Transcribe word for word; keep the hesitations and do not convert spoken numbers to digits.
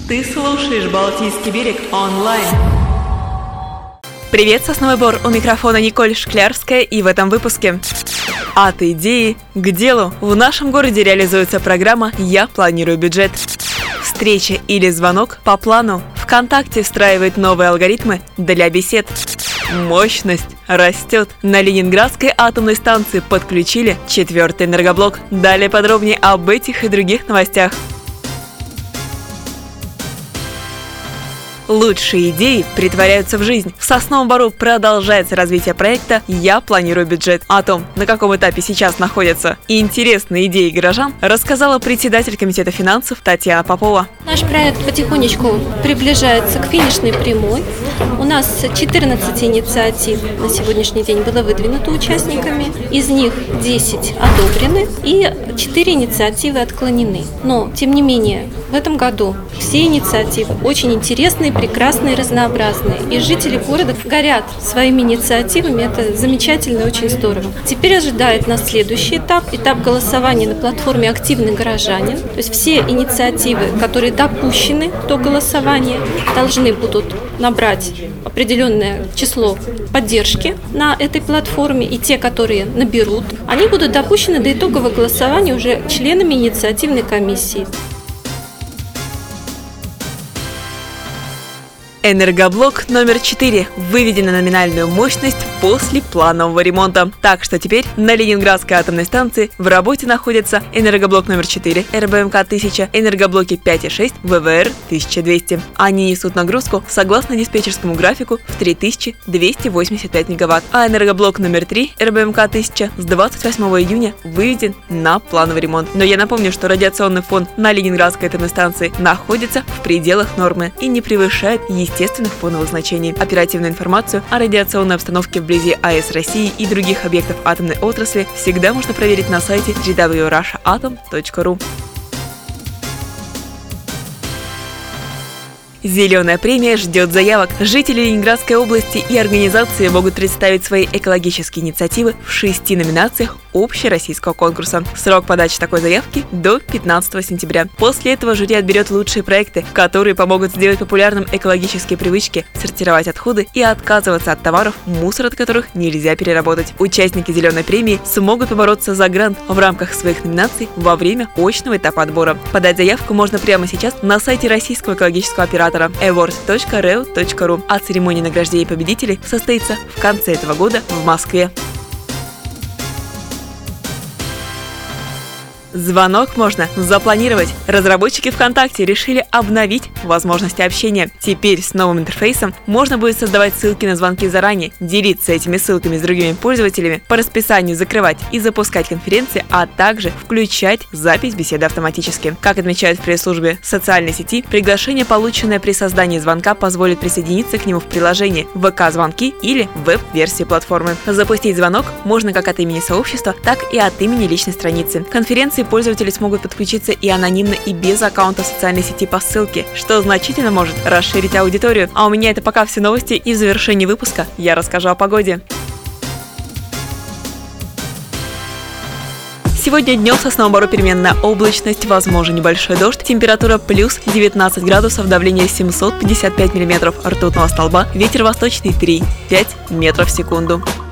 Ты слушаешь «Балтийский берег» онлайн. Привет, Сосновый Бор, у микрофона Николь Шклярская, и в этом выпуске от идеи к делу. В нашем городе реализуется программа «Я планирую бюджет». Встреча или звонок по плану. ВКонтакте встраивает новые алгоритмы для бесед. Мощность растет. На Ленинградской атомной станции подключили четвертый энергоблок. Далее подробнее об этих и других новостях. Лучшие идеи притворяются в жизнь. В Сосновом Бору продолжается развитие проекта «Я планирую бюджет». О том, на каком этапе сейчас находятся и интересные идеи горожан, рассказала председатель комитета финансов Татьяна Попова. Наш проект потихонечку приближается к финишной прямой. У нас четырнадцать инициатив на сегодняшний день было выдвинуто участниками. Из них десять одобрены и четыре инициативы отклонены. Но, тем не менее, в этом году все инициативы очень интересные, прекрасные, разнообразные. И жители города горят своими инициативами. Это замечательно и очень здорово. Теперь ожидает нас следующий этап. Этап голосования на платформе «Активный горожанин». То есть все инициативы, которые допущены до голосования, должны будут набрать определенное число поддержки на этой платформе. И те, которые наберут, они будут допущены до итогового голосования уже членами инициативной комиссии. Энергоблок номер четыре выведен на номинальную мощность после планового ремонта. Так что теперь на Ленинградской атомной станции в работе находится энергоблок номер четыре эр бэ эм ка тысяча, энергоблоки пять и шесть вэ вэ эр тысяча двести. Они несут нагрузку согласно диспетчерскому графику в три тысячи двести восемьдесят пять мегаватт. А энергоблок номер три эр бэ эм ка тысяча с двадцать восьмого июня выведен на плановый ремонт. Но я напомню, что радиационный фон на Ленинградской атомной станции находится в пределах нормы и не превышает естественных естественных фоновых значений. Оперативную информацию о радиационной обстановке вблизи а эс России и других объектов атомной отрасли всегда можно проверить на сайте джи дабл ю раша атом точка ру. Зеленая премия ждет заявок. Жители Ленинградской области и организации могут представить свои экологические инициативы в шести номинациях общероссийского конкурса. Срок подачи такой заявки до пятнадцатого сентября. После этого жюри отберет лучшие проекты, которые помогут сделать популярным экологические привычки, сортировать отходы и отказываться от товаров, мусор от которых нельзя переработать. Участники Зеленой премии смогут побороться за грант в рамках своих номинаций во время очного этапа отбора. Подать заявку можно прямо сейчас на сайте российского экологического оператора эворд точка эр и эл точка ру, а церемония награждения победителей состоится в конце этого года в Москве. Звонок можно запланировать. Разработчики ВКонтакте решили обновить возможности общения. Теперь с новым интерфейсом можно будет создавать ссылки на звонки заранее, делиться этими ссылками с другими пользователями, по расписанию закрывать и запускать конференции, а также включать запись беседы автоматически. Как отмечают в пресс-службе социальной сети, приглашение, полученное при создании звонка, позволит присоединиться к нему в приложении вэ ка-звонки или веб-версии платформы. Запустить звонок можно как от имени сообщества, так и от имени личной страницы. Конференции пользователи смогут подключиться и анонимно, и без аккаунта в социальной сети по ссылке, что значительно может расширить аудиторию. А у меня это пока все новости, и в завершении выпуска я расскажу о погоде. Сегодня днем в Сосновом Бору переменная облачность, возможен небольшой дождь, температура плюс девятнадцать градусов, давление семьсот пятьдесят пять миллиметров ртутного столба, ветер восточный три-пять метров в секунду.